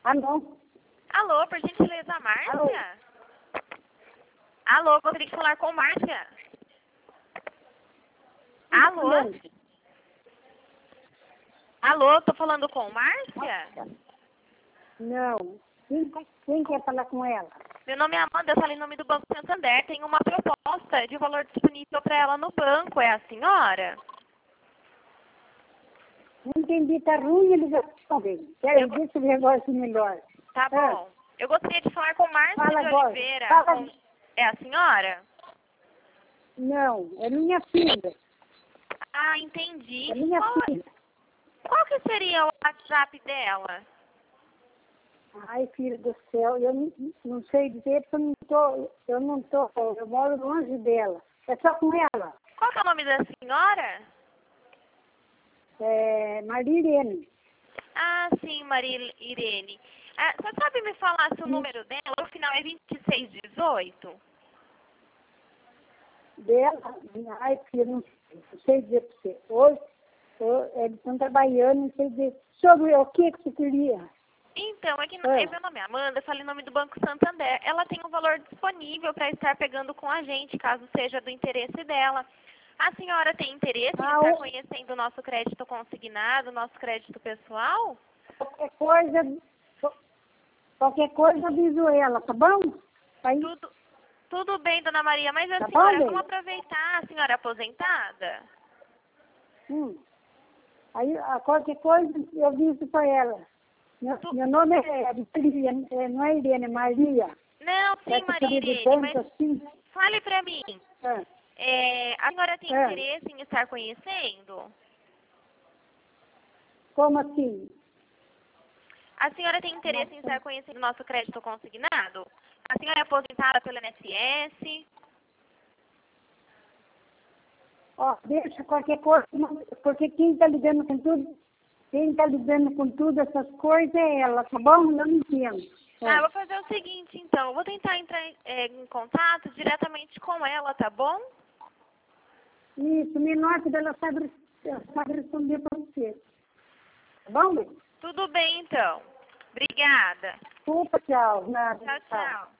Alô? Alô, por gentileza, Márcia? Alô, gostaria de falar com Márcia? Alô? Alô, tô falando com Márcia? Não. Quem quer falar com ela? Meu nome é Amanda, eu falo em nome do Banco Santander. Tem uma proposta de valor disponível para ela no banco. É a senhora? Não entendi, tá ruim a ligação dele. Quero ver se o negócio melhor. Tá bom. Eu gostaria de falar com Márcia Fala de agora. Oliveira. Fala. É a senhora? Não, é minha filha. Ah, entendi. É minha filha. Qual que seria o WhatsApp dela? Ai, filho do céu, eu não sei dizer porque eu moro longe dela. É só com ela. Qual que é o nome da senhora? É Maria Irene. Ah, sim, Maria Irene. Você sabe me falar se o número dela, o final é 2618? Dela? Ai, filho, não sei dizer para você. Hoje, eles estão trabalhando, não sei dizer. Sobre o que você queria? Então, meu nome é Amanda, eu falo em nome do Banco Santander. Ela tem um valor disponível para estar pegando com a gente, caso seja do interesse dela. A senhora tem interesse em estar conhecendo o nosso crédito consignado, o nosso crédito pessoal? Qualquer coisa aviso ela, tá bom? Aí, Tudo bem, dona Maria, mas a tá senhora, bom, vamos aproveitar, a senhora é aposentada? Aí, qualquer coisa eu aviso para ela. Meu nome é Maria, não é Irene, é Maria. Não, sim, Maria Irene, mas assim. fale para mim. A senhora tem interesse em estar conhecendo? Como assim? A senhora tem interesse em estar conhecendo o nosso crédito consignado? A senhora é aposentada pelo INSS? Ó, deixa qualquer coisa, porque quem está lidando com tudo essas coisas é ela, tá bom? Não entendo. Ah, vou fazer o seguinte, então. Eu vou tentar entrar em contato diretamente com ela, tá bom? Isso, me nota dela sabe responder para você. Tá bom? Tudo bem, então. Obrigada. Desculpa, tchau. Nada, Tchau, tchau.